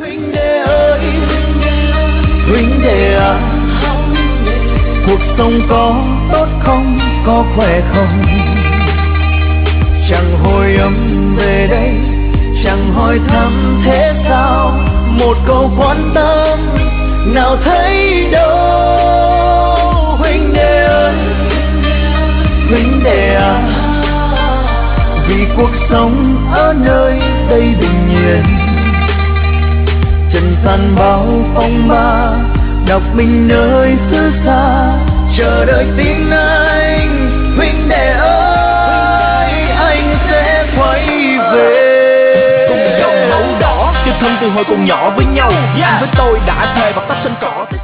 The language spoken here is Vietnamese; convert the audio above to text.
Huynh đệ ơi, huynh đệ à, cuộc sống có tốt không, có khỏe không? Chẳng hồi âm về đây, chẳng hỏi thăm thế sao, một câu quan tâm nào thấy đâu. Huynh đệ ơi, huynh đệ à, vì cuộc sống ở nơi đây bình yên, trần gian bao phong ba, đọc mình nơi xứ xa, chờ đợi tin anh. Huynh đệ ơi, anh sẽ quay về. Cùng dòng máu đỏ, yêu thân từ hồi còn nhỏ với nhau. Anh với tôi đã thề bạc tóc xanh cỏ.